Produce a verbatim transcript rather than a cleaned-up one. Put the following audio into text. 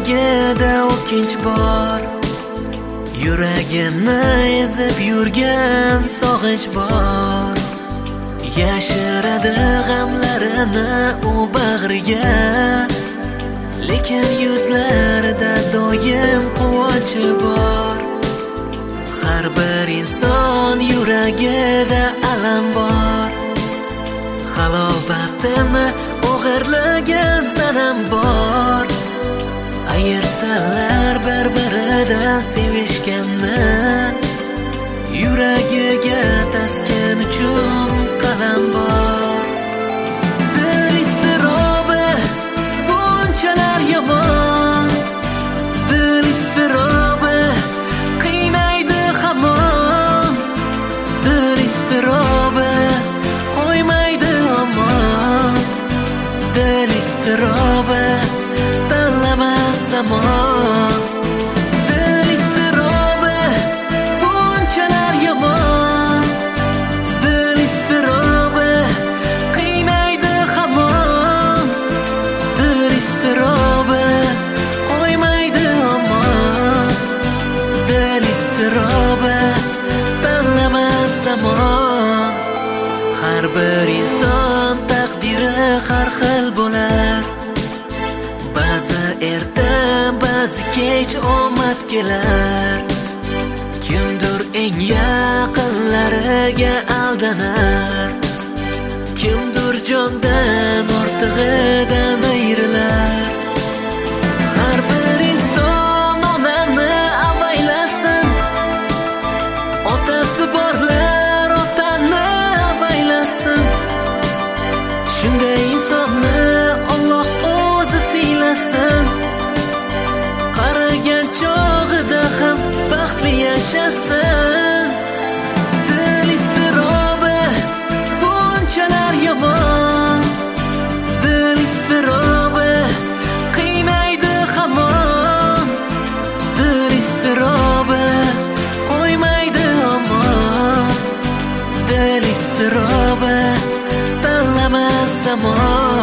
yuragida o'kinch bor, yuragini ezib yurgan sog'inch bor. Yashiradi g'amlarini u bag'riga, lekin yuzlarida doim quvonchi bor. Har bir inson yuragida alam bor, halovatini o'g'irlagan sanam bor. Ayirsalar bir-biridan sevishganni, yuragiga taskin uchun qalam bor. Dil iztirobi bunchalar yomon, dil iztirobi qiynaydi hamon, dil iztirobi qo'ymaydi omon, dil iztirobi tanlamas zamon. Dil iztirobi bunchalar yomon, dil iztirobi qiynaydi hamon, dil iztirobi qo'ymaydi omon, dil iztirobi tanlamas zamon. Har bir inson taqdiri har xil bo'lar, ba'zi erta, ba'zi kech omad kelar. Kimdir eng yaqinlariga aldanar, kimdir jondan ortig'idan ayrilar. Har bir inson onani avaylasin, otasi borlar otani avaylasin. Shunday insonni Alloh o'zi siylasin, qarigan chog'ida ham baxtli yashasin. Dil iztirobi bunchalar yomon, dil iztirobi qiynaydi hamon, dil iztirobi qo'ymaydi omon, dil iztirobi tanlamas zamon.